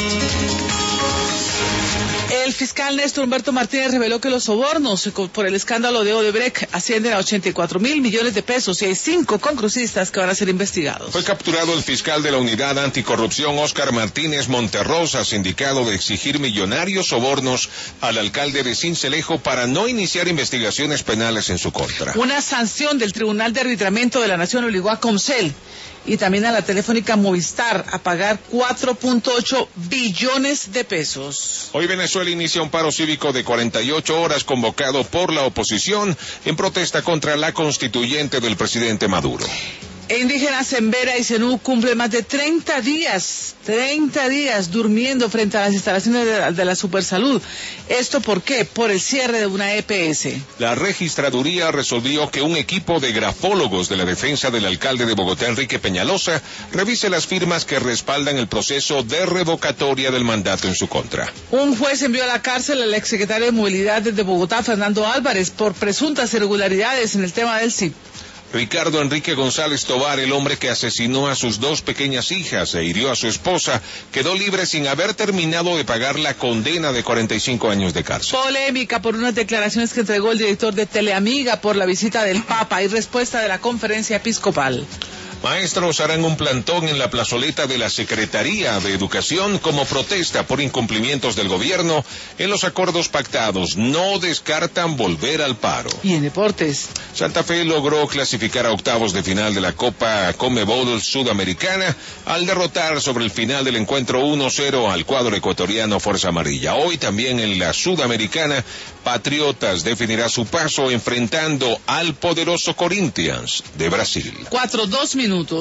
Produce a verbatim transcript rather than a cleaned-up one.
El fiscal Néstor Humberto Martínez reveló que los sobornos por el escándalo de Odebrecht ascienden a ochenta y cuatro mil millones de pesos y hay cinco congresistas que van a ser investigados. Fue capturado el fiscal de la Unidad Anticorrupción, Óscar Martínez Monterrosa, sindicado de exigir millonarios sobornos al alcalde de Sincelejo para no iniciar investigaciones penales en su contra. Una sanción del Tribunal de Arbitramiento de la Nación obligó a Comcel y también a la Telefónica Movistar a pagar cuatro punto ocho billones de pesos. Hoy Venezuela inicia un paro cívico de cuarenta y ocho horas convocado por la oposición en protesta contra la constituyente del presidente Maduro. Indígenas en Vera y Zenú cumplen más de treinta días, treinta días durmiendo frente a las instalaciones de la, de la Supersalud. ¿Esto por qué? Por el cierre de una E P S. La registraduría resolvió que un equipo de grafólogos de la defensa del alcalde de Bogotá, Enrique Peñalosa, revise las firmas que respaldan el proceso de revocatoria del mandato en su contra. Un juez envió a la cárcel al exsecretario de Movilidad de Bogotá, Fernando Álvarez, por presuntas irregularidades en el tema del C I P. Ricardo Enrique González Tovar, el hombre que asesinó a sus dos pequeñas hijas e hirió a su esposa, quedó libre sin haber terminado de pagar la condena de cuarenta y cinco años de cárcel. Polémica por unas declaraciones que entregó el director de Teleamiga por la visita del Papa y respuesta de la conferencia episcopal. Maestros harán un plantón en la plazoleta de la Secretaría de Educación como protesta por incumplimientos del gobierno en los acuerdos pactados. No descartan volver al paro. Y en deportes, Santa Fe logró clasificar a octavos de final de la Copa Conmebol Sudamericana al derrotar sobre el final del encuentro uno cero al cuadro ecuatoriano Fuerza Amarilla. Hoy también en la Sudamericana, Patriotas definirá su paso enfrentando al poderoso Corinthians de Brasil. cuatro, dos minutos.